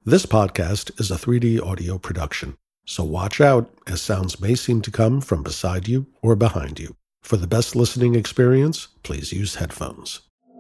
This podcast is a 3D audio production, so watch out as sounds may seem to come from beside you or behind you. For the best listening experience, please use headphones.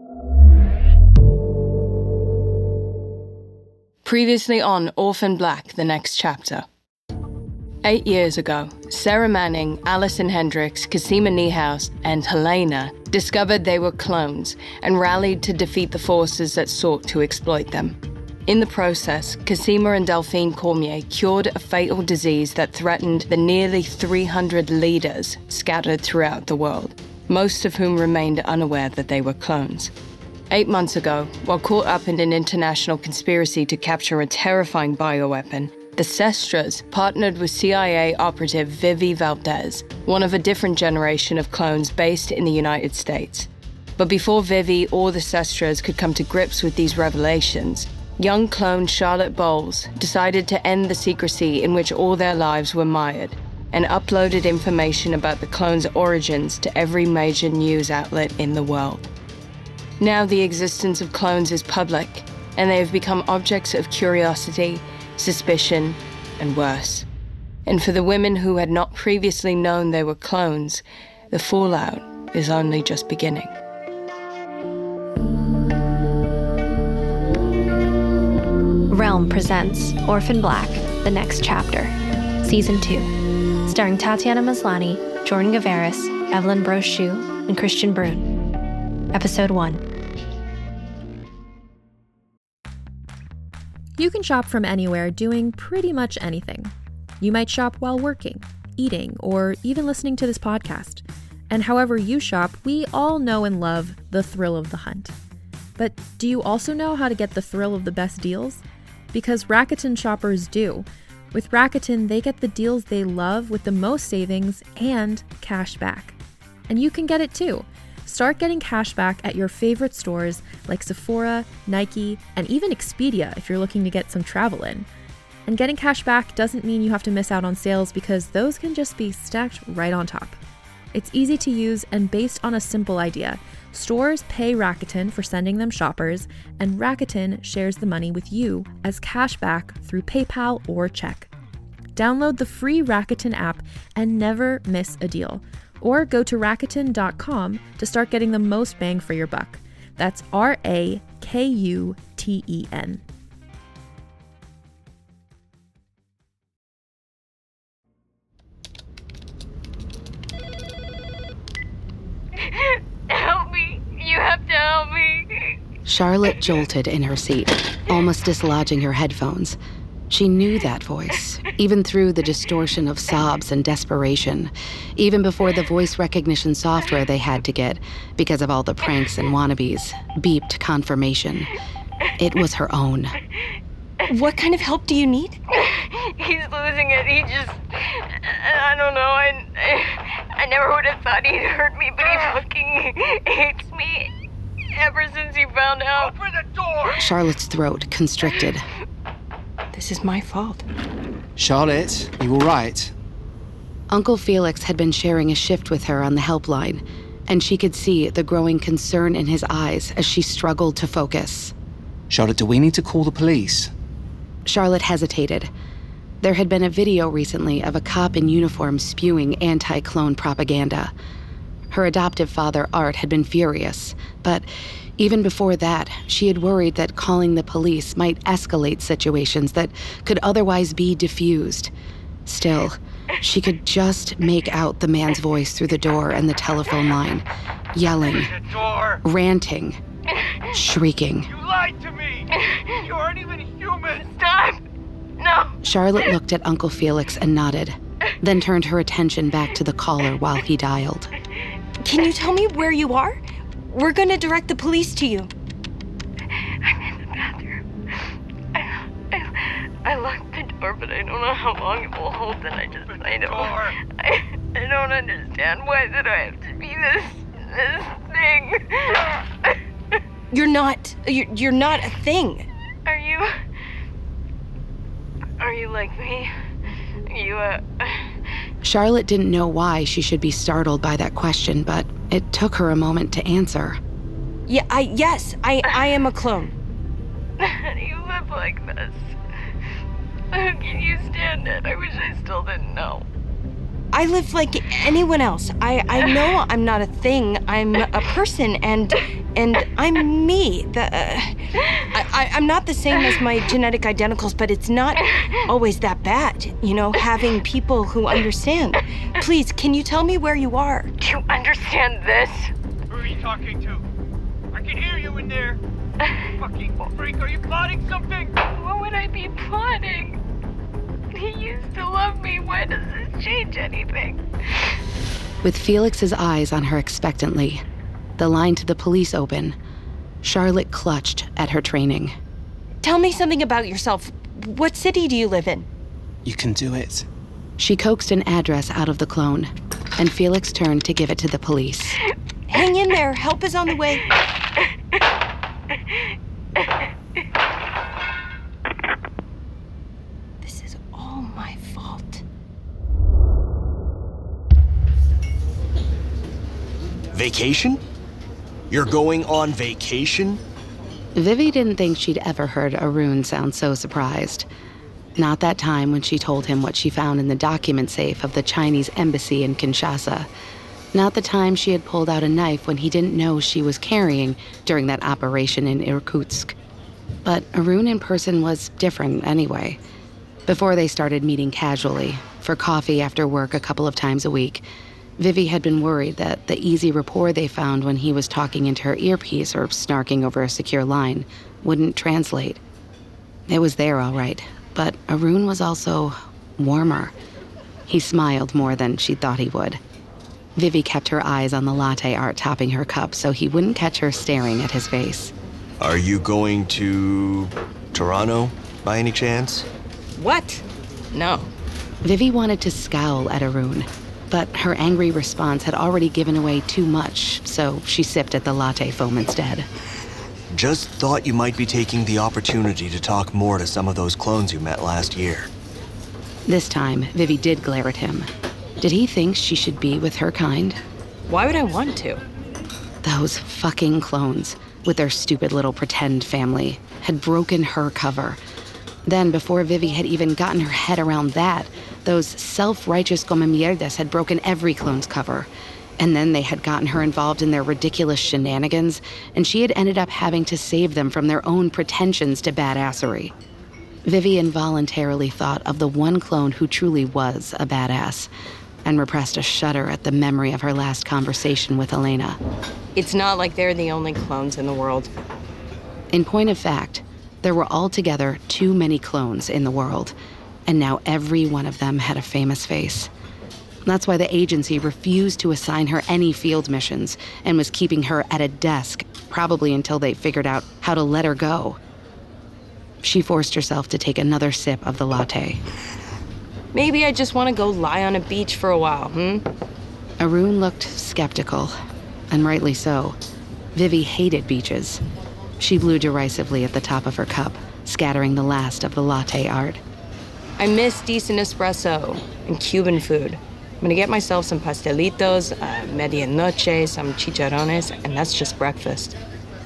Previously on Orphan Black, the next chapter. 8 years ago, Sarah Manning, Alison Hendricks, Cosima Niehaus, and Helena discovered they were clones and rallied to defeat the forces that sought to exploit them. In the process, Cosima and Delphine Cormier cured a fatal disease that threatened the nearly 300 leaders scattered throughout the world, most of whom remained unaware that they were clones. 8 months ago, while caught up in an international conspiracy to capture a terrifying bioweapon, the Sestras partnered with CIA operative Vivi Valdez, one of a different generation of clones based in the United States. But before Vivi or the Sestras could come to grips with these revelations, young clone Charlotte Bowles decided to end the secrecy in which all their lives were mired and uploaded information about the clones' origins to every major news outlet in the world. Now the existence of clones is public, and they have become objects of curiosity, suspicion, and worse. And for the women who had not previously known they were clones, the fallout is only just beginning. Realm presents Orphan Black, the next chapter, Season 2, starring Tatiana Maslany, Jordan Gavaris, Evelyn Brochu, and Christian Brun. Episode 1. You can shop from anywhere doing pretty much anything. You might shop while working, eating, or even listening to this podcast. And however you shop, we all know and love the thrill of the hunt. But do you also know how to get the thrill of the best deals? Because Rakuten shoppers do. With Rakuten, they get the deals they love with the most savings and cash back. And you can get it too. Start getting cash back at your favorite stores like Sephora, Nike, and even Expedia if you're looking to get some travel in. And getting cash back doesn't mean you have to miss out on sales because those can just be stacked right on top. It's easy to use and based on a simple idea. Stores pay Rakuten for sending them shoppers, and Rakuten shares the money with you as cash back through PayPal or check. Download the free Rakuten app and never miss a deal. Or go to Rakuten.com to start getting the most bang for your buck. That's Rakuten. Help me! You have to help me! Charlotte jolted in her seat, almost dislodging her headphones. She knew that voice, even through the distortion of sobs and desperation, even before the voice recognition software they had to get, because of all the pranks and wannabes, beeped confirmation. It was her own. What kind of help do you need? He's losing it. I don't know. I never would have thought he'd hurt me, but he fucking hates me ever since he found out. Open the door! Charlotte's throat constricted. This is my fault. Charlotte, you all right? Uncle Felix had been sharing a shift with her on the helpline, and she could see the growing concern in his eyes as she struggled to focus. Charlotte, do we need to call the police? Charlotte hesitated. There had been a video recently of a cop in uniform spewing anti-clone propaganda. Her adoptive father, Art, had been furious, but even before that, she had worried that calling the police might escalate situations that could otherwise be diffused. Still, she could just make out the man's voice through the door and the telephone line, yelling, ranting, shrieking. You lied to me! You aren't even human! Stop! No! Charlotte looked at Uncle Felix and nodded, then turned her attention back to the caller while he dialed. Can you tell me where you are? We're gonna direct the police to you. I'm in the bathroom. I locked the door, but I don't know how long it will hold, and I don't understand. Why did I have to be this thing? You're not a thing. Are you like me? Charlotte didn't know why she should be startled by that question, but it took her a moment to answer. Yes, I am a clone. How do you live like this? you stand it? I wish I still didn't know. I live like anyone else. I know I'm not a thing. I'm a person, and I'm me. I'm not the same as my genetic identicals, but it's not always that bad, having people who understand. Please, can you tell me where you are? Do you understand this? Who are you talking to? I can hear you in there. Fucking freak, are you plotting something? What would I be plotting? He used to love me. Why does this change anything? With Felix's eyes on her expectantly, the line to the police open, Charlotte clutched at her training. Tell me something about yourself. What city do you live in? You can do it. She coaxed an address out of the clone, and Felix turned to give it to the police. Hang in there. Help is on the way. This is all my fault. Vacation? You're going on vacation? Vivi didn't think she'd ever heard Arun sound so surprised. Not that time when she told him what she found in the document safe of the Chinese embassy in Kinshasa. Not the time she had pulled out a knife when he didn't know she was carrying during that operation in Irkutsk. But Arun in person was different anyway. Before they started meeting casually, for coffee after work a couple of times a week, Vivi had been worried that the easy rapport they found when he was talking into her earpiece or snarking over a secure line wouldn't translate. It was there all right, but Arun was also warmer. He smiled more than she'd thought he would. Vivi kept her eyes on the latte art topping her cup so he wouldn't catch her staring at his face. Are you going to Toronto by any chance? What? No. Vivi wanted to scowl at Arun, but her angry response had already given away too much, so she sipped at the latte foam instead. Just thought you might be taking the opportunity to talk more to some of those clones you met last year. This time, Vivi did glare at him. Did he think she should be with her kind? Why would I want to? Those fucking clones, with their stupid little pretend family, had broken her cover. Then, before Vivi had even gotten her head around that, those self-righteous come mierdas had broken every clone's cover. And then they had gotten her involved in their ridiculous shenanigans, and she had ended up having to save them from their own pretensions to badassery. Vivi involuntarily thought of the one clone who truly was a badass, and repressed a shudder at the memory of her last conversation with Elena. It's not like they're the only clones in the world. In point of fact, there were altogether too many clones in the world, and now every one of them had a famous face. That's why the agency refused to assign her any field missions and was keeping her at a desk, probably until they figured out how to let her go. She forced herself to take another sip of the latte. Maybe I just want to go lie on a beach for a while, Arun looked skeptical, and rightly so. Vivi hated beaches. She blew derisively at the top of her cup, scattering the last of the latte art. I miss decent espresso and Cuban food. I'm gonna get myself some pastelitos, medianoche, some chicharrones, and that's just breakfast.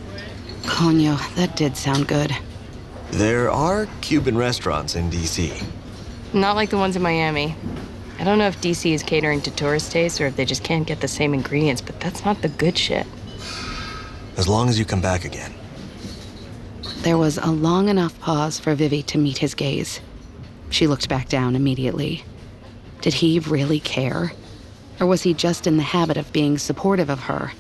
Coño, that did sound good. There are Cuban restaurants in D.C. Not like the ones in Miami. I don't know if DC is catering to tourist tastes or if they just can't get the same ingredients, but that's not the good shit. As long as you come back again. There was a long enough pause for Vivi to meet his gaze. She looked back down immediately. Did he really care? Or was he just in the habit of being supportive of her?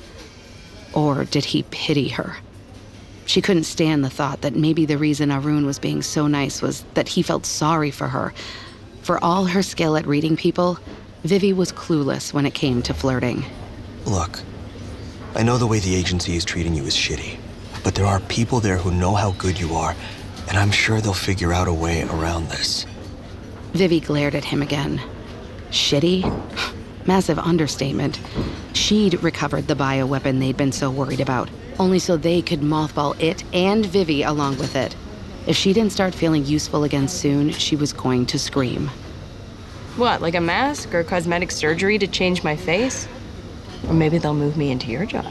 Or did he pity her? She couldn't stand the thought that maybe the reason Arun was being so nice was that he felt sorry for her. For all her skill at reading people, Vivi was clueless when it came to flirting. Look, I know the way the agency is treating you is shitty, but there are people there who know how good you are, and I'm sure they'll figure out a way around this. Vivi glared at him again. Shitty? Massive understatement. She'd recovered the bioweapon they'd been so worried about, only so they could mothball it and Vivi along with it. If she didn't start feeling useful again soon, she was going to scream. What, like a mask or cosmetic surgery to change my face? Or maybe they'll move me into your job.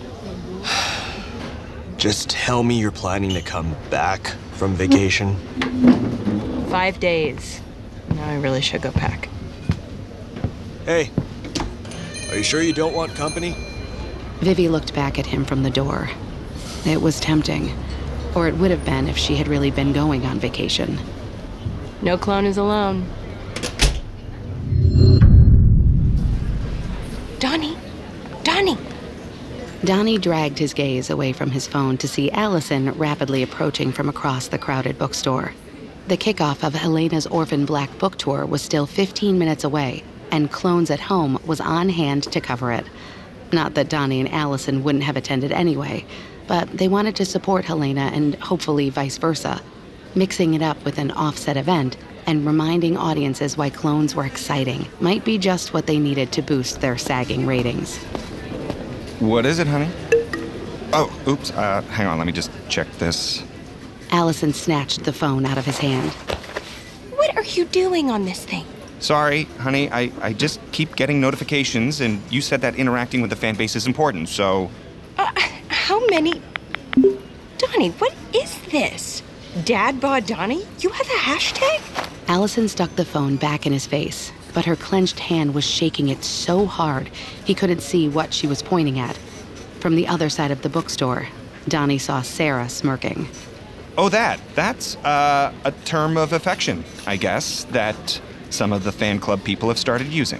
Just tell me you're planning to come back from vacation. 5 days. Now I really should go pack. Hey, are you sure you don't want company? Vivi looked back at him from the door. It was tempting. Or it would have been if she had really been going on vacation. No clone is alone. Donnie! Donnie! Donnie dragged his gaze away from his phone to see Allison rapidly approaching from across the crowded bookstore. The kickoff of Helena's Orphan Black book tour was still 15 minutes away, and Clones at Home was on hand to cover it. Not that Donnie and Allison wouldn't have attended anyway, but they wanted to support Helena and hopefully vice versa, mixing it up with an offset event and reminding audiences why Clones were exciting might be just what they needed to boost their sagging ratings. What is it, honey? Oh, oops, hang on, let me just check this. Allison snatched the phone out of his hand. What are you doing on this thing? Sorry, honey, I just keep getting notifications, and you said that interacting with the fan base is important, so... How many... Donnie, what is this? Dad Bod Donnie? You have a hashtag? Allison stuck the phone back in his face, but her clenched hand was shaking it so hard he couldn't see what she was pointing at. From the other side of the bookstore, Donnie saw Sarah smirking. Oh, that's a term of affection, I guess, that some of the fan club people have started using.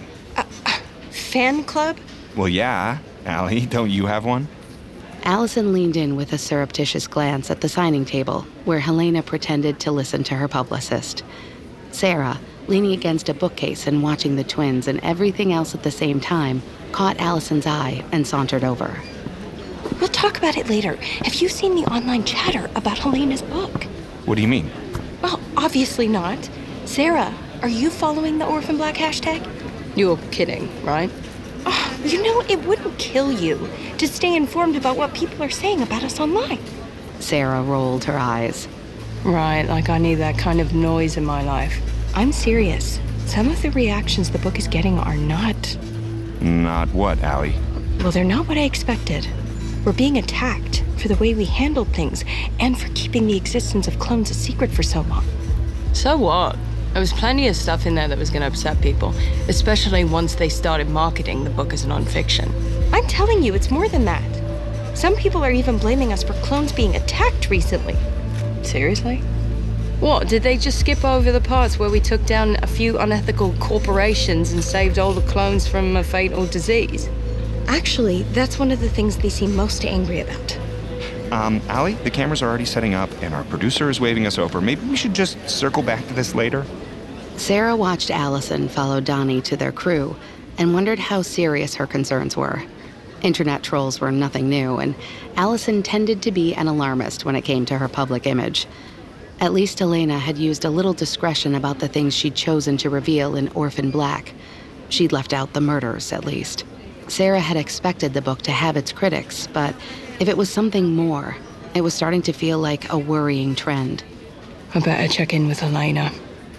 Fan club? Well, yeah. Allie, don't you have one? Allison leaned in with a surreptitious glance at the signing table, where Helena pretended to listen to her publicist. Sarah, leaning against a bookcase and watching the twins and everything else at the same time, caught Allison's eye and sauntered over. We'll talk about it later. Have you seen the online chatter about Helena's book? What do you mean? Well, obviously not. Sarah, are you following the Orphan Black hashtag? You're kidding, right? Oh, you know, it wouldn't kill you to stay informed about what people are saying about us online. Sarah rolled her eyes. Right, like I need that kind of noise in my life. I'm serious. Some of the reactions the book is getting are not... Not what, Allie? Well, they're not what I expected. We're being attacked for the way we handled things and for keeping the existence of clones a secret for so long. So what? There was plenty of stuff in there that was going to upset people, especially once they started marketing the book as nonfiction. I'm telling you, it's more than that. Some people are even blaming us for clones being attacked recently. Seriously? What, did they just skip over the parts where we took down a few unethical corporations and saved all the clones from a fatal disease? Actually, that's one of the things they seem most angry about. Allie, the cameras are already setting up, and our producer is waving us over. Maybe we should just circle back to this later? Sarah watched Allison follow Donnie to their crew and wondered how serious her concerns were. Internet trolls were nothing new, and Allison tended to be an alarmist when it came to her public image. At least Helena had used a little discretion about the things she'd chosen to reveal in Orphan Black. She'd left out the murders, at least. Sarah had expected the book to have its critics, but if it was something more, it was starting to feel like a worrying trend. I better check in with Helena.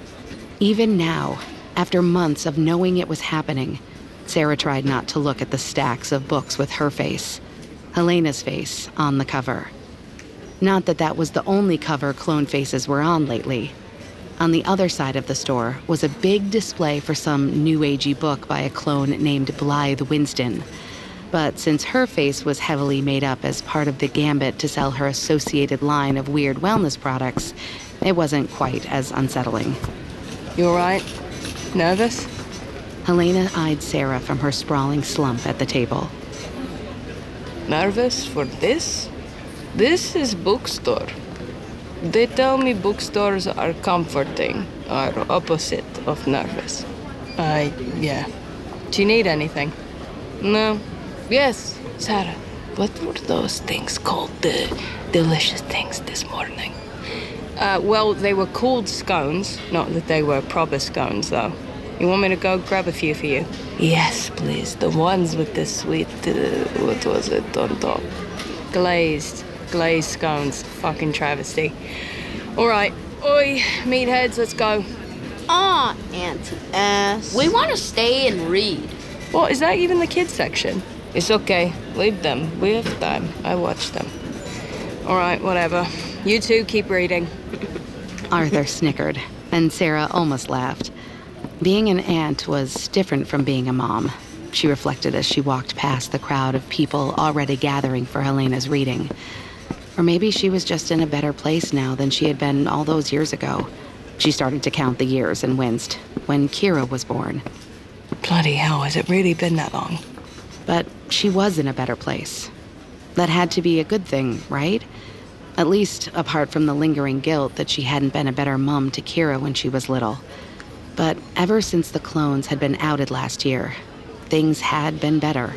Even now, after months of knowing it was happening, Sarah tried not to look at the stacks of books with her face, Helena's face, on the cover. Not that that was the only cover clone faces were on lately. On the other side of the store was a big display for some new-agey book by a clone named Blythe Winston. But since her face was heavily made up as part of the gambit to sell her associated line of weird wellness products, it wasn't quite as unsettling. You all right? Nervous? Helena eyed Sarah from her sprawling slump at the table. Nervous for this? This is bookstore. They tell me bookstores are comforting, are opposite of nervous. Yeah. Do you need anything? No. Yes, Sarah. What were those things called? The delicious things this morning? Well, they were called scones. Not that they were proper scones, though. You want me to go grab a few for you? Yes, please. The ones with the sweet, what was it on top? Glazed scones. Fucking travesty. All right. Oi, meatheads, let's go. Auntie S. We want to stay and read. What, is that even the kids section? It's okay. Leave them. We have time. I watch them. All right, whatever. You two keep reading. Arthur snickered, and Sarah almost laughed. Being an aunt was different from being a mom, she reflected as she walked past the crowd of people already gathering for Helena's reading. Or maybe she was just in a better place now than she had been all those years ago. She started to count the years and winced when Kira was born. Bloody hell, has it really been that long? But she was in a better place. That had to be a good thing, right? At least apart from the lingering guilt that she hadn't been a better mom to Kira when she was little. But ever since the clones had been outed last year, things had been better.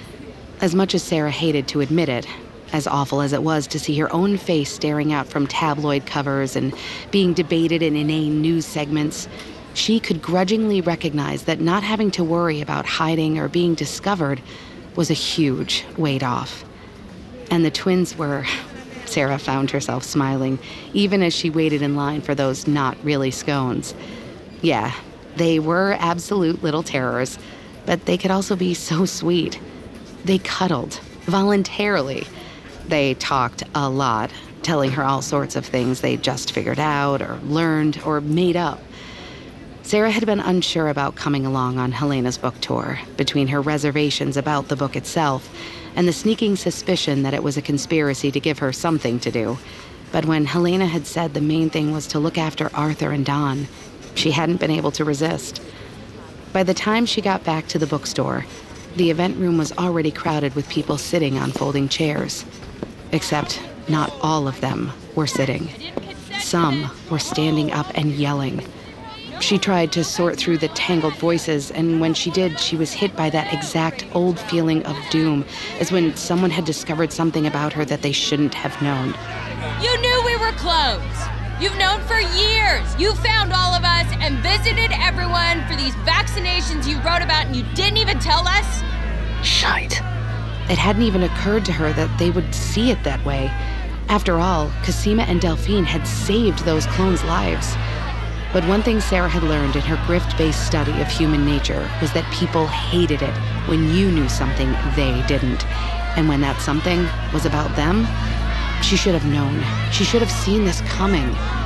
As much as Sarah hated to admit it, as awful as it was to see her own face staring out from tabloid covers and being debated in inane news segments, she could grudgingly recognize that not having to worry about hiding or being discovered was a huge weight off. And the twins were... Sarah found herself smiling, even as she waited in line for those not really scones. Yeah, they were absolute little terrors, but they could also be so sweet. They cuddled, voluntarily. They talked a lot, telling her all sorts of things they'd just figured out or learned or made up. Sarah had been unsure about coming along on Helena's book tour, between her reservations about the book itself and the sneaking suspicion that it was a conspiracy to give her something to do. But when Helena had said the main thing was to look after Arthur and Don, she hadn't been able to resist. By the time she got back to the bookstore, the event room was already crowded with people sitting on folding chairs. Except not all of them were sitting. Some were standing up and yelling. She tried to sort through the tangled voices, and when she did, she was hit by that exact old feeling of doom, as when someone had discovered something about her that they shouldn't have known. You knew we were clones. You've known for years. You found all of us and visited everyone for these vaccinations you wrote about, and you didn't even tell us? Shite. It hadn't even occurred to her that they would see it that way. After all, Cosima and Delphine had saved those clones' lives. But one thing Sarah had learned in her grift-based study of human nature was that people hated it when you knew something they didn't. And when that something was about them, she should have known. She should have seen this coming.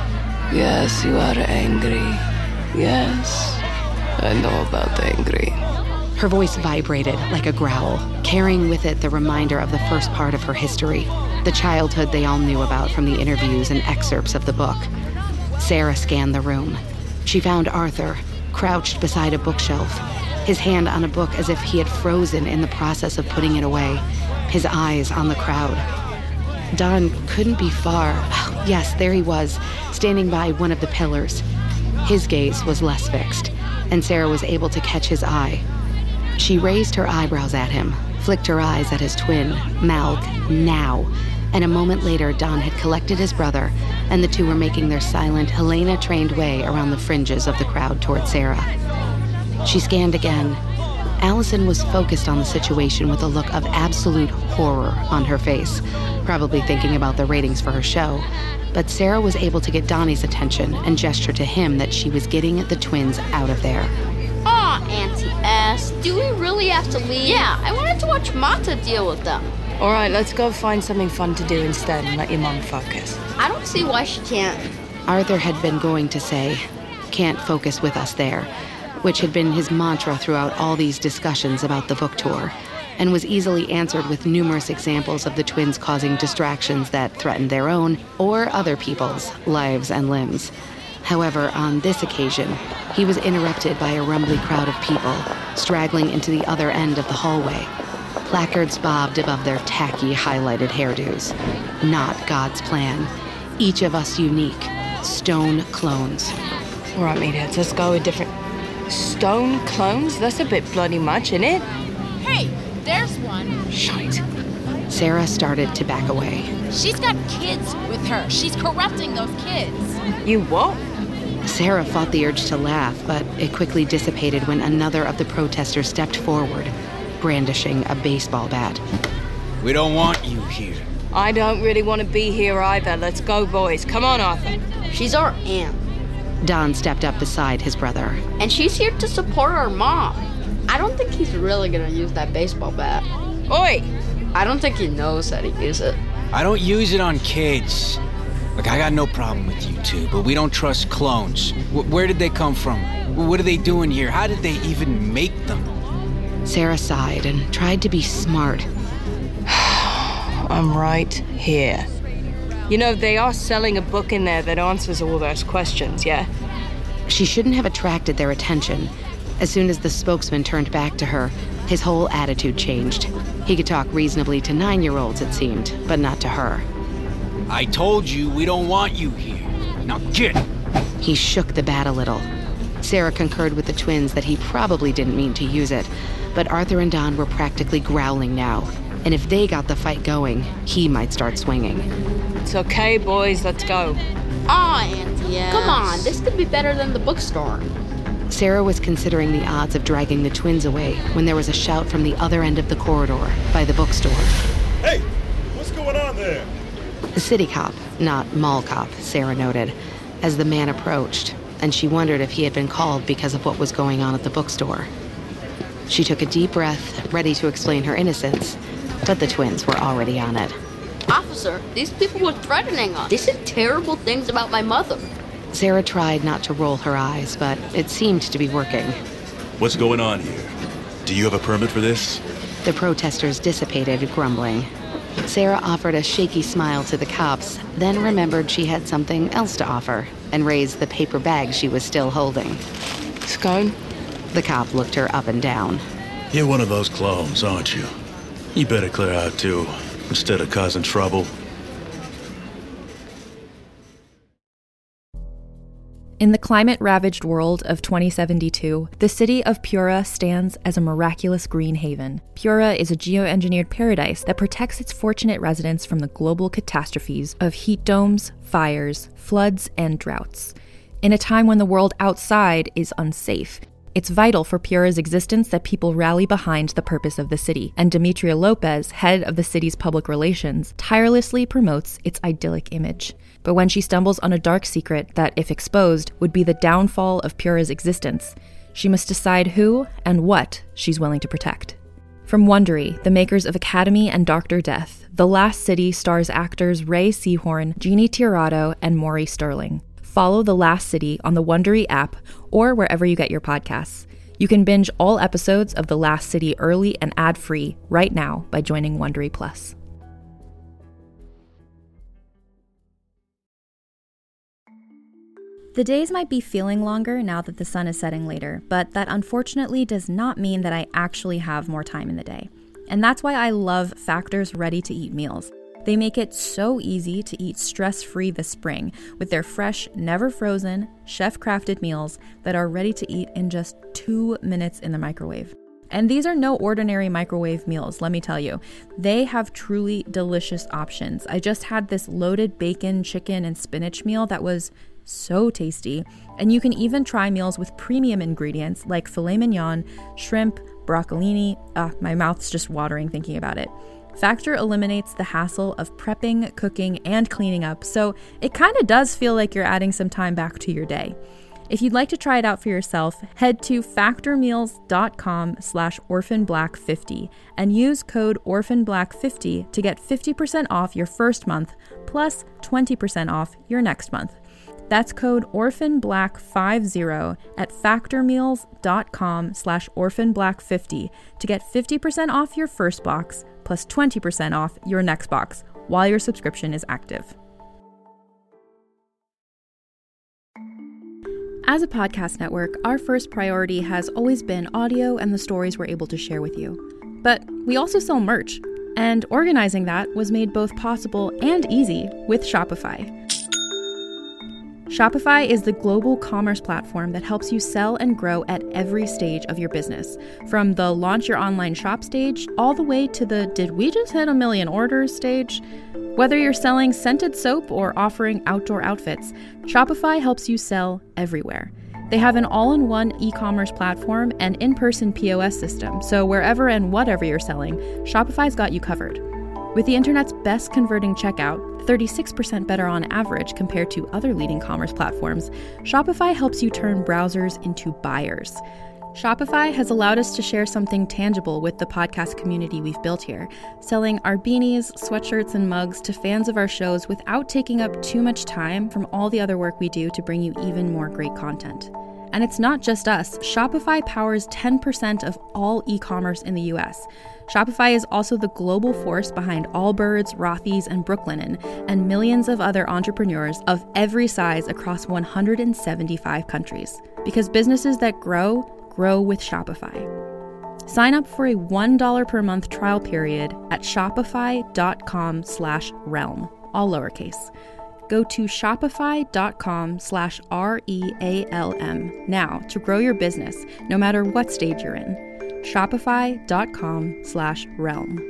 Yes, you are angry. Yes, I know about angry. Her voice vibrated like a growl, carrying with it the reminder of the first part of her history, the childhood they all knew about from the interviews and excerpts of the book. Sarah scanned the room. She found Arthur, crouched beside a bookshelf, his hand on a book as if he had frozen in the process of putting it away, his eyes on the crowd. Don couldn't be far. Oh, yes, there he was, standing by one of the pillars. His gaze was less fixed, and Sarah was able to catch his eye. She raised her eyebrows at him, flicked her eyes at his twin, mouthed, "Now." And a moment later, Don had collected his brother, and the two were making their silent, Helena-trained way around the fringes of the crowd toward Sarah. She scanned again. Allison was focused on the situation with a look of absolute horror on her face, probably thinking about the ratings for her show. But Sarah was able to get Donnie's attention and gesture to him that she was getting the twins out of there. Aw, Auntie S, do we really have to leave? Yeah, I wanted to watch Mata deal with them. All right, let's go find something fun to do instead and let your mom focus. I don't see why she can't. Arthur had been going to say, "Can't focus with us there," which had been his mantra throughout all these discussions about the book tour, and was easily answered with numerous examples of the twins causing distractions that threatened their own or other people's lives and limbs. However, on this occasion, he was interrupted by a rumbly crowd of people straggling into the other end of the hallway. Placards bobbed above their tacky, highlighted hairdos. Not God's plan. Each of us unique. Stone clones. All right, meatheads, let's go with different... Stone clones? That's a bit bloody much, isn't it? Hey, there's one. Shite. Sarah started to back away. She's got kids with her. She's corrupting those kids. You what? Sarah fought the urge to laugh, but it quickly dissipated when another of the protesters stepped forward, brandishing a baseball bat. We don't want you here. I don't really want to be here either. Let's go, boys. Come on, Arthur. She's our aunt. Don stepped up beside his brother. And she's here to support our mom. I don't think he's really gonna use that baseball bat. Oi! I don't think he knows how to use it. I don't use it on kids. Look, I got no problem with you two, but we don't trust clones. Where did they come from? What are they doing here? How did they even make them? Sarah sighed and tried to be smart. I'm right here. You know, they are selling a book in there that answers all those questions, yeah? She shouldn't have attracted their attention. As soon as the spokesman turned back to her, his whole attitude changed. He could talk reasonably to 9-year-olds, it seemed, but not to her. I told you we don't want you here. Now get! He shook the bat a little. Sarah concurred with the twins that he probably didn't mean to use it, but Arthur and Don were practically growling now. And if they got the fight going, he might start swinging. It's okay, boys, let's go. Aw, Auntie S. Come on, this could be better than the bookstore. Sarah was considering the odds of dragging the twins away when there was a shout from the other end of the corridor by the bookstore. Hey, what's going on there? The city cop, not mall cop, Sarah noted, as the man approached, and she wondered if he had been called because of what was going on at the bookstore. She took a deep breath, ready to explain her innocence, but the twins were already on it. Officer, these people were threatening us. They said terrible things about my mother. Sarah tried not to roll her eyes, but it seemed to be working. What's going on here? Do you have a permit for this? The protesters dissipated, grumbling. Sarah offered a shaky smile to the cops, then remembered she had something else to offer, and raised the paper bag she was still holding. Scone? The cop looked her up and down. You're one of those clones, aren't you? You better clear out, too, instead of causing trouble. In the climate-ravaged world of 2072, the city of Pura stands as a miraculous green haven. Pura is a geoengineered paradise that protects its fortunate residents from the global catastrophes of heat domes, fires, floods, and droughts. In a time when the world outside is unsafe, it's vital for Pura's existence that people rally behind the purpose of the city, and Demetria Lopez, head of the city's public relations, tirelessly promotes its idyllic image. But when she stumbles on a dark secret that, if exposed, would be the downfall of Pura's existence, she must decide who and what she's willing to protect. From Wondery, the makers of Academy and Dr. Death, The Last City stars actors Ray Seahorn, Jeannie Tirado, and Maury Sterling. Follow The Last City on the Wondery app or wherever you get your podcasts. You can binge all episodes of The Last City early and ad-free right now by joining Wondery Plus. The days might be feeling longer now that the sun is setting later, but that unfortunately does not mean that I actually have more time in the day. And that's why I love Factor's ready-to-eat meals. They make it so easy to eat stress-free this spring with their fresh, never-frozen, chef-crafted meals that are ready to eat in just 2 minutes in the microwave. And these are no ordinary microwave meals, let me tell you. They have truly delicious options. I just had this loaded bacon, chicken, and spinach meal that was so tasty. And you can even try meals with premium ingredients like filet mignon, shrimp, broccolini. My mouth's just watering thinking about it. Factor eliminates the hassle of prepping, cooking, and cleaning up, so it kind of does feel like you're adding some time back to your day. If you'd like to try it out for yourself, head to factormeals.com/orphanblack50 and use code orphanblack50 to get 50% off your first month plus 20% off your next month. That's code orphanblack50 at factormeals.com/orphanblack50 to get 50% off your first box plus 20% off your next box while your subscription is active. As a podcast network, our first priority has always been audio and the stories we're able to share with you. But we also sell merch, and organizing that was made both possible and easy with Shopify. Shopify is the global commerce platform that helps you sell and grow at every stage of your business, from the launch your online shop stage all the way to the did we just hit 1 million orders stage. Whether you're selling scented soap or offering outdoor outfits, Shopify helps you sell everywhere. They have an all-in-one e-commerce platform and in-person POS system, so wherever and whatever you're selling, Shopify's got you covered. With the internet's best converting checkout, 36% better on average compared to other leading commerce platforms, Shopify helps you turn browsers into buyers. Shopify has allowed us to share something tangible with the podcast community we've built here, selling our beanies, sweatshirts, and mugs to fans of our shows without taking up too much time from all the other work we do to bring you even more great content. And it's not just us. Shopify powers 10% of all e-commerce in the US. Shopify is also the global force behind Allbirds, Rothy's, and Brooklinen, and millions of other entrepreneurs of every size across 175 countries. Because businesses that grow with Shopify. Sign up for a $1 per month trial period at shopify.com/realm, all lowercase. Go to shopify.com/REALM now to grow your business, no matter what stage you're in. Shopify.com/realm.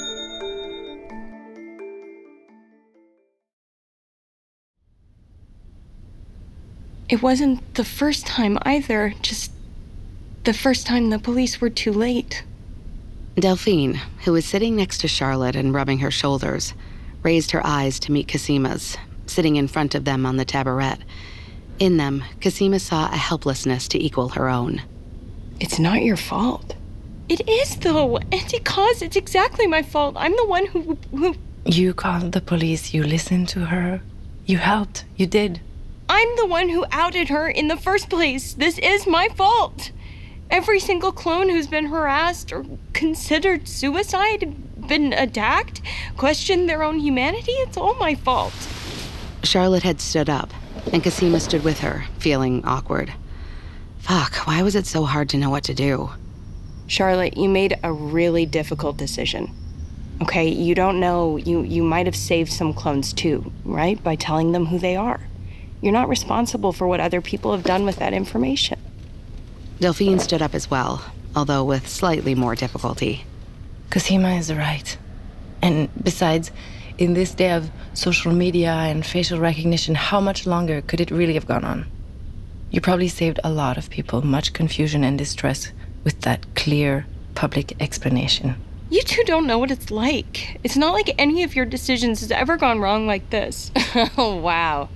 It wasn't the first time either, just the first time the police were too late. Delphine, who was sitting next to Charlotte and rubbing her shoulders, raised her eyes to meet Casima's, sitting in front of them on the taboret. In them, Casima saw a helplessness to equal her own. It's not your fault. It is, though. It's exactly my fault. I'm the one who... You called the police. You listened to her. You helped. You did. I'm the one who outed her in the first place. This is my fault. Every single clone who's been harassed or considered suicide, been attacked, questioned their own humanity, it's all my fault. Charlotte had stood up, and Casima stood with her, feeling awkward. Fuck, why was it so hard to know what to do? Charlotte, you made a really difficult decision. Okay, you don't know, you might have saved some clones too, right? By telling them who they are. You're not responsible for what other people have done with that information. Delphine stood up as well, although with slightly more difficulty. Casima is right. And besides, in this day of social media and facial recognition, how much longer could it really have gone on? You probably saved a lot of people much confusion and distress with that clear, public explanation. You two don't know what it's like. It's not like any of your decisions has ever gone wrong like this. Oh, wow.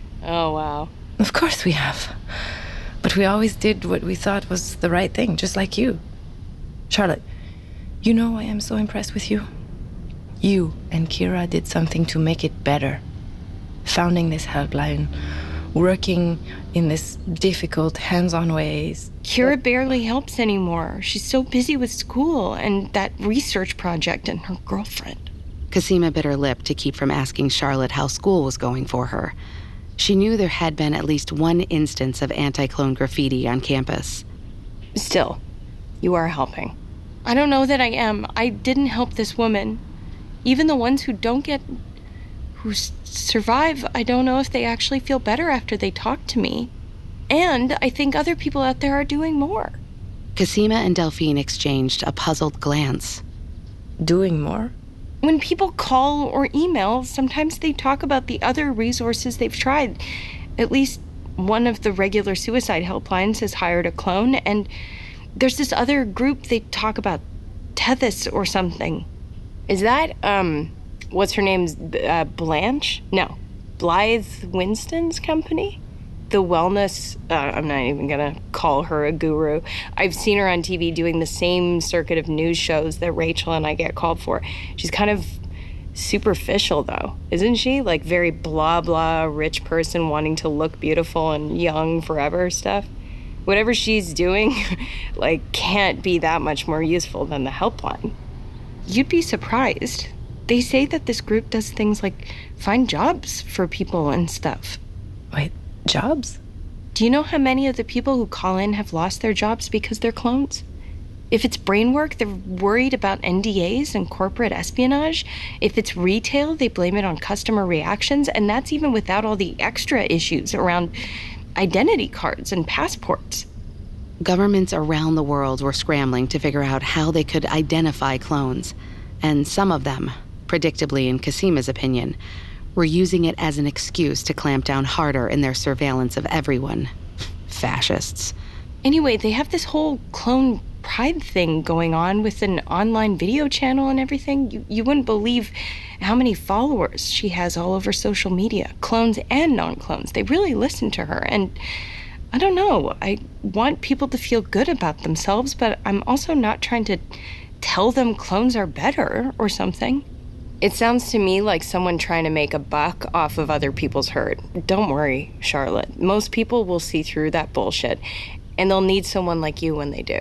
Of course we have. But we always did what we thought was the right thing, just like you. Charlotte, you know I am so impressed with you. You and Kira did something to make it better. Founding this helpline, working in this difficult, hands-on ways. Kira barely helps anymore. She's so busy with school and that research project and her girlfriend. Casima bit her lip to keep from asking Charlotte how school was going for her. She knew there had been at least one instance of anti-clone graffiti on campus. Still, you are helping. I don't know that I am. I didn't help this woman. Even the ones who survive, I don't know if they actually feel better after they talk to me. And I think other people out there are doing more. Casima and Delphine exchanged a puzzled glance. Doing more? When people call or email, sometimes they talk about the other resources they've tried. At least one of the regular suicide helplines has hired a clone, and there's this other group they talk about, Tethys or something. Is that, what's her name, Blanche? No, Blythe Winston's company? The wellness, I'm not even gonna call her a guru. I've seen her on TV doing the same circuit of news shows that Rachel and I get called for. She's kind of superficial though, isn't she? Like very blah blah, rich person wanting to look beautiful and young forever stuff. Whatever she's doing, can't be that much more useful than the helpline. You'd be surprised. They say that this group does things like find jobs for people and stuff. Wait. Jobs? Do you know how many of the people who call in have lost their jobs because they're clones? If it's brain work, they're worried about NDAs and corporate espionage. If it's retail, they blame it on customer reactions, and that's even without all the extra issues around identity cards and passports. Governments around the world were scrambling to figure out how they could identify clones, and some of them, predictably in Casima's opinion, were using it as an excuse to clamp down harder in their surveillance of everyone. Fascists. Anyway, they have this whole clone pride thing going on with an online video channel and everything. You wouldn't believe how many followers she has all over social media, clones and non-clones. They really listen to her, and I don't know. I want people to feel good about themselves, but I'm also not trying to tell them clones are better or something. It sounds to me like someone trying to make a buck off of other people's hurt. Don't worry, Charlotte. Most people will see through that bullshit, and they'll need someone like you when they do.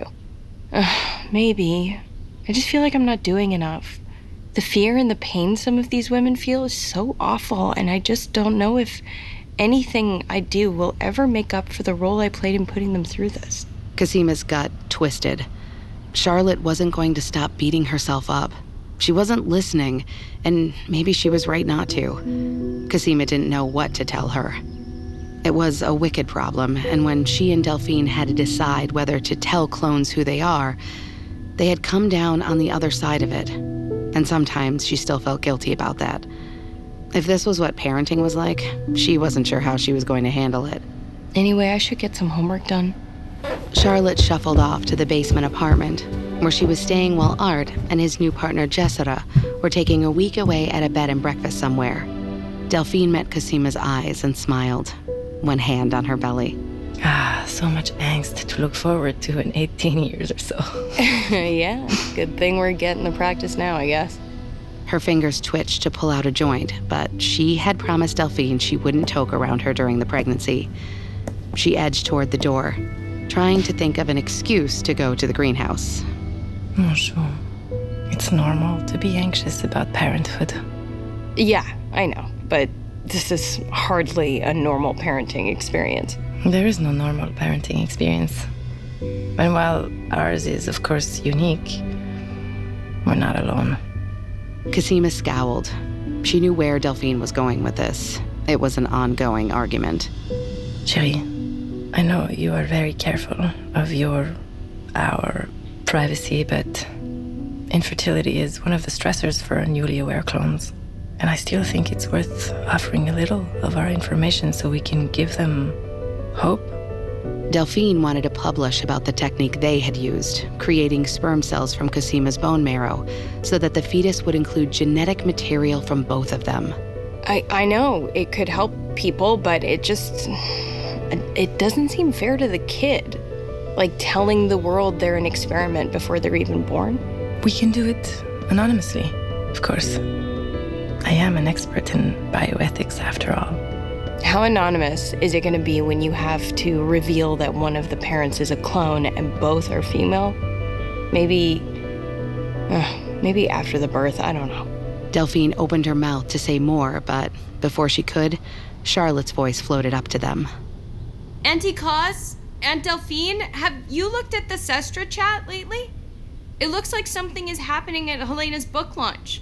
Maybe. I just feel like I'm not doing enough. The fear and the pain some of these women feel is so awful, and I just don't know if anything I do will ever make up for the role I played in putting them through this. Casima's gut twisted. Charlotte wasn't going to stop beating herself up. She wasn't listening, and maybe she was right not to. Casima didn't know what to tell her. It was a wicked problem, and when she and Delphine had to decide whether to tell clones who they are, they had come down on the other side of it. And sometimes she still felt guilty about that. If this was what parenting was like, she wasn't sure how she was going to handle it. Anyway, I should get some homework done. Charlotte shuffled off to the basement apartment, where she was staying while Art and his new partner Jessera were taking a week away at a bed and breakfast somewhere. Delphine met Casima's eyes and smiled, one hand on her belly. So much angst to look forward to in 18 years or so. Yeah, good thing we're getting the practice now, I guess. Her fingers twitched to pull out a joint, but she had promised Delphine she wouldn't toke around her during the pregnancy. She edged toward the door, trying to think of an excuse to go to the greenhouse. Sure. It's normal to be anxious about parenthood. Yeah, I know, but this is hardly a normal parenting experience. There is no normal parenting experience. And while ours is, of course, unique, we're not alone. Casima scowled. She knew where Delphine was going with this. It was an ongoing argument. Cherie, I know you are very careful of our privacy, but infertility is one of the stressors for newly aware clones. And I still think it's worth offering a little of our information so we can give them hope. Delphine wanted to publish about the technique they had used, creating sperm cells from Casima's bone marrow, so that the fetus would include genetic material from both of them. I know it could help people, but it doesn't seem fair to the kid. Like telling the world they're an experiment before they're even born. We can do it anonymously, of course. I am an expert in bioethics, after all. How anonymous is it going to be when you have to reveal that one of the parents is a clone and both are female? Maybe after the birth, I don't know. Delphine opened her mouth to say more, but before she could, Charlotte's voice floated up to them. Auntie Cos, Aunt Delphine, have you looked at the Sestra chat lately? It looks like something is happening at Helena's book launch.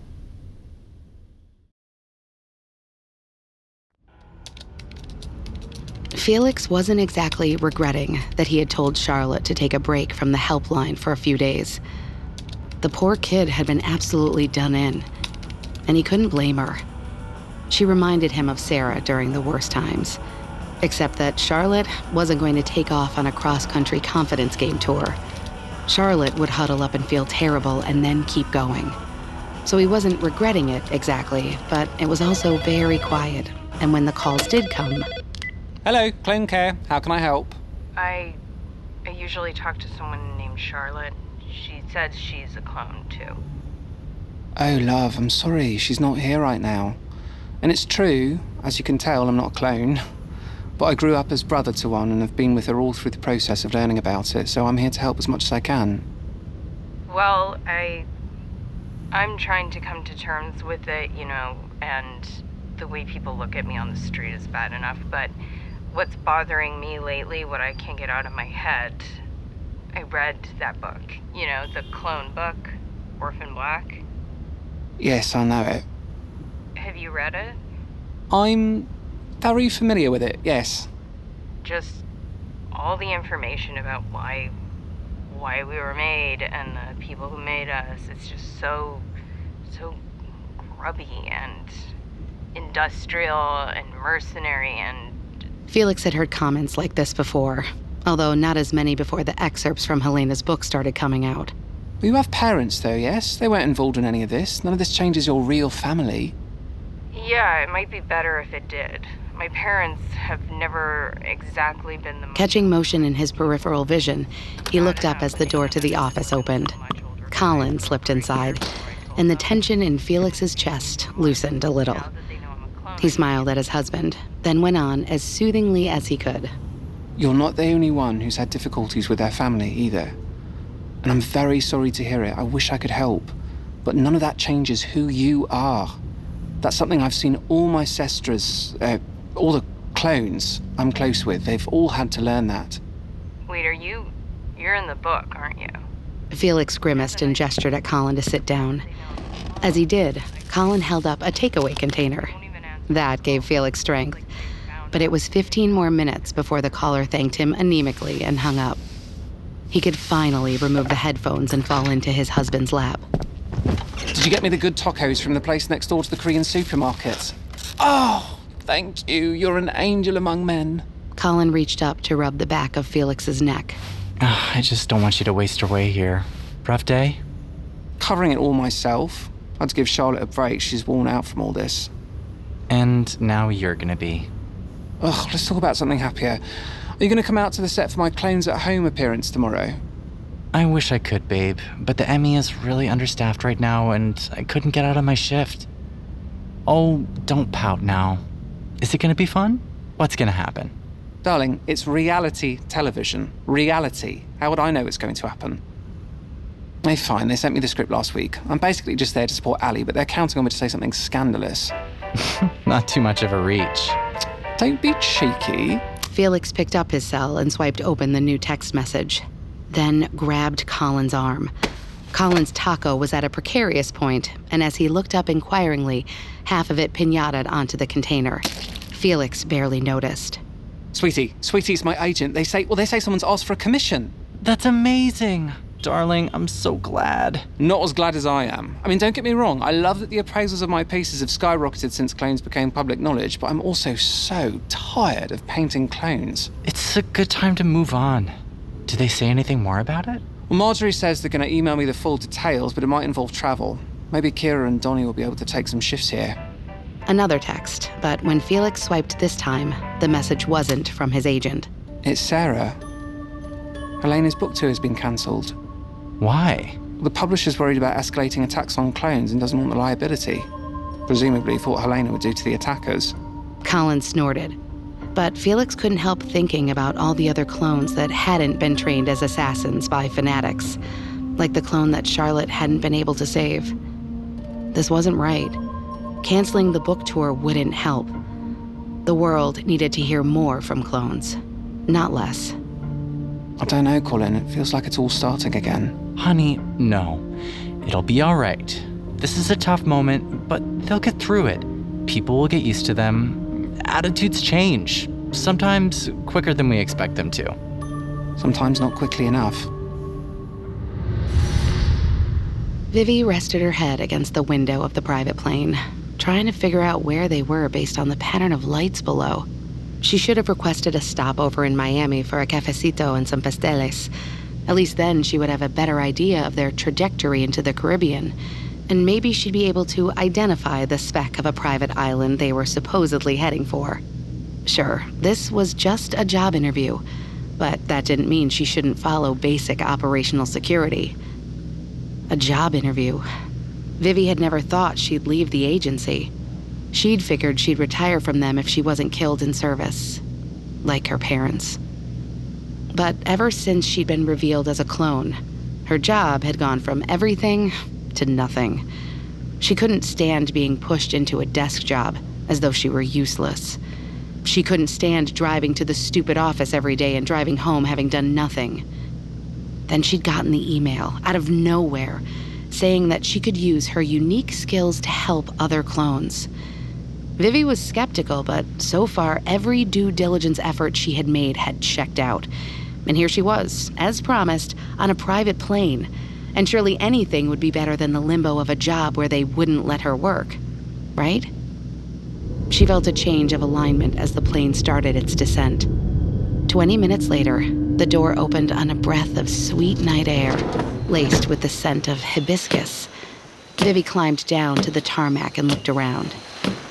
Felix wasn't exactly regretting that he had told Charlotte to take a break from the helpline for a few days. The poor kid had been absolutely done in, and he couldn't blame her. She reminded him of Sarah during the worst times, except that Charlotte wasn't going to take off on a cross-country confidence game tour. Charlotte would huddle up and feel terrible and then keep going. So he wasn't regretting it exactly, but it was also very quiet, and when the calls did come... Hello, Clone Care. How can I help? I usually talk to someone named Charlotte. She says she's a clone, too. Oh, love, I'm sorry. She's not here right now. And it's true, as you can tell, I'm not a clone. But I grew up as brother to one and have been with her all through the process of learning about it, so I'm here to help as much as I can. Well, I'm trying to come to terms with it, and the way people look at me on the street is bad enough, but what's bothering me lately, what I can't get out of my head, I read that book, the clone book, Orphan Black. Yes, I know it. Have you read it? I'm very familiar with it, yes. Just all the information about why we were made and the people who made us, it's just so grubby and industrial and mercenary and... Felix had heard comments like this before, although not as many before the excerpts from Helena's book started coming out. You have parents, though, yes? They weren't involved in any of this. None of this changes your real family. Yeah, it might be better if it did. My parents have never exactly been the most... Catching motion in his peripheral vision, he looked up as the door to the office opened. Colin slipped inside, and the tension in Felix's chest loosened a little. He smiled at his husband, then went on as soothingly as he could. You're not the only one who's had difficulties with their family either. And I'm very sorry to hear it. I wish I could help. But none of that changes who you are. That's something I've seen all my sestras, all the clones I'm close with, they've all had to learn that. Wait, you're in the book, aren't you? Felix grimaced and gestured at Colin to sit down. As he did, Colin held up a takeaway container. That gave Felix strength. But it was 15 more minutes before the caller thanked him anemically and hung up. He could finally remove the headphones and fall into his husband's lap. Did you get me the good tacos from the place next door to the Korean supermarket? Oh, thank you. You're an angel among men. Colin reached up to rub the back of Felix's neck. I just don't want you to waste your way here. Rough day? Covering it all myself. I had to give Charlotte a break. She's worn out from all this. And now you're gonna be. Ugh, let's talk about something happier. Are you gonna come out to the set for my Clones at Home appearance tomorrow? I wish I could, babe, but the Emmy is really understaffed right now and I couldn't get out of my shift. Oh, don't pout now. Is it gonna be fun? What's gonna happen? Darling, it's reality television. Reality. How would I know it's going to happen? Hey, fine, they sent me the script last week. I'm basically just there to support Ali, but they're counting on me to say something scandalous. Not too much of a reach. Don't be cheeky. Felix picked up his cell and swiped open the new text message, then grabbed Colin's arm. Colin's taco was at a precarious point, and as he looked up inquiringly, half of it pinataed onto the container. Felix barely noticed. Sweetie's my agent. They say someone's asked for a commission. That's amazing. Darling, I'm so glad. Not as glad as I am. I mean, don't get me wrong, I love that the appraisals of my pieces have skyrocketed since clones became public knowledge, but I'm also so tired of painting clones. It's a good time to move on. Do they say anything more about it? Well, Marjorie says they're going to email me the full details, but it might involve travel. Maybe Kira and Donnie will be able to take some shifts here. Another text, but when Felix swiped this time, the message wasn't from his agent. It's Sarah. Helena's book tour has been cancelled. Why? The publisher's worried about escalating attacks on clones and doesn't want the liability. Presumably thought Helena would do to the attackers. Colin snorted. But Felix couldn't help thinking about all the other clones that hadn't been trained as assassins by fanatics, like the clone that Charlotte hadn't been able to save. This wasn't right. Canceling the book tour wouldn't help. The world needed to hear more from clones, not less. I don't know, Colin. It feels like it's all starting again. Honey, no. It'll be all right. This is a tough moment, but they'll get through it. People will get used to them. Attitudes change. Sometimes quicker than we expect them to. Sometimes not quickly enough. Vivi rested her head against the window of the private plane, trying to figure out where they were based on the pattern of lights below. She should have requested a stopover in Miami for a cafecito and some pasteles. At least then she would have a better idea of their trajectory into the Caribbean, and maybe she'd be able to identify the speck of a private island they were supposedly heading for. Sure, this was just a job interview, but that didn't mean she shouldn't follow basic operational security. A job interview. Vivi had never thought she'd leave the agency. She'd figured she'd retire from them if she wasn't killed in service, like her parents. But ever since she'd been revealed as a clone, her job had gone from everything to nothing. She couldn't stand being pushed into a desk job as though she were useless. She couldn't stand driving to the stupid office every day and driving home having done nothing. Then she'd gotten the email, out of nowhere, saying that she could use her unique skills to help other clones. Vivi was skeptical, but so far every due diligence effort she had made had checked out. And here she was, as promised, on a private plane. And surely anything would be better than the limbo of a job where they wouldn't let her work, right? She felt a change of alignment as the plane started its descent. 20 minutes later, the door opened on a breath of sweet night air, laced with the scent of hibiscus. Vivi climbed down to the tarmac and looked around.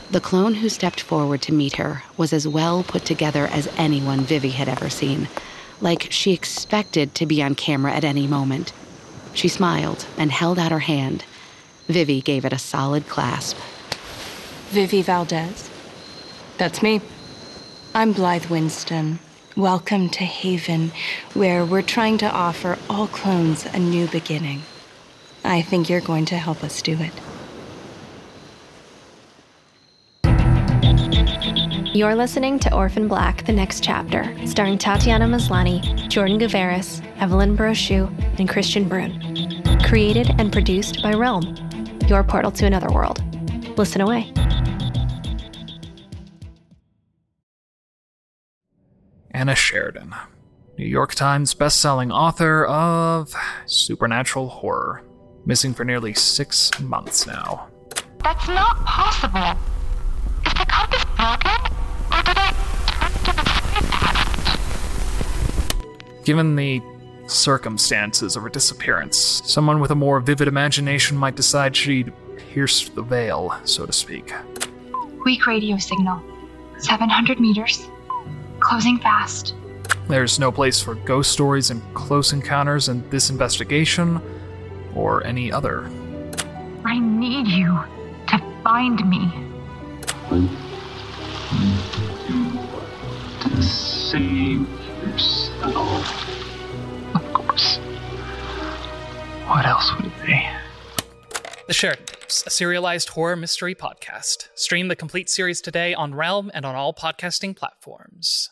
The clone who stepped forward to meet her was as well put together as anyone Vivi had ever seen, like she expected to be on camera at any moment. She smiled and held out her hand. Vivi gave it a solid clasp. Vivi Valdez. That's me. I'm Blythe Winston. Welcome to Haven, where we're trying to offer all clones a new beginning. I think you're going to help us do it. You're listening to Orphan Black, The Next Chapter, starring Tatiana Maslany, Jordan Gavaris, Evelyn Brochu, and Christian Brun. Created and produced by Realm, your portal to another world. Listen away. Anna Sheridan, New York Times bestselling author of supernatural horror. Missing for nearly 6 months now. That's not possible. Is the compass broken? Or did I turn to the past? Given the circumstances of her disappearance, someone with a more vivid imagination might decide she'd pierced the veil, so to speak. Weak radio signal. 700 meters. Closing fast. There's no place for ghost stories and close encounters in this investigation, or any other. I need you to find me. To save yourself. Of course. What else would it be? The Sheridan Tapes, a serialized horror mystery podcast. Stream the complete series today on Realm and on all podcasting platforms.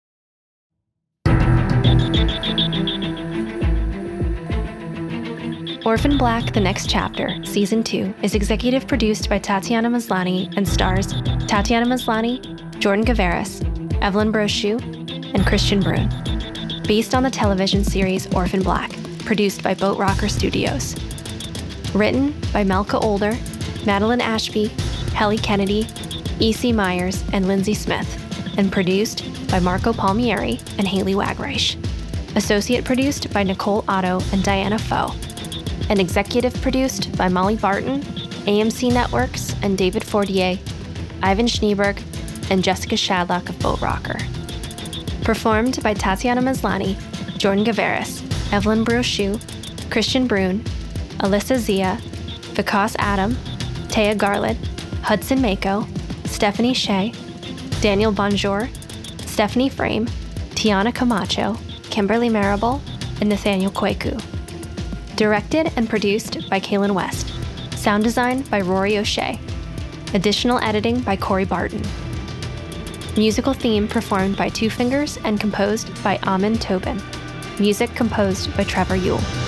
Orphan Black, The Next Chapter, Season 2, is executive produced by Tatiana Maslany and stars Tatiana Maslany, Jordan Gavaris, Evelyn Brochu, and Christian Brun. Based on the television series Orphan Black, produced by Boat Rocker Studios. Written by Melka Older, Madeline Ashby, Helly Kennedy, E.C. Myers, and Lindsay Smith, and produced by Marco Palmieri and Haley Wagreich. Associate produced by Nicole Otto and Diana Foe. And executive produced by Molly Barton, AMC Networks, and David Fortier, Ivan Schneeberg, and Jessica Shadlock of Boat Rocker. Performed by Tatiana Maslany, Jordan Gavaris, Evelyn Brochu, Christian Brun, Alyssa Zia, Vikas Adam, Taya Garland, Hudson Mako, Stephanie Shea, Daniel Bonjour, Stephanie Frame, Tiana Camacho, Kimberly Marable, and Nathaniel Kweku. Directed and produced by Kaylin West. Sound design by Rory O'Shea. Additional editing by Corey Barton. Musical theme performed by Two Fingers and composed by Amin Tobin. Music composed by Trevor Yule.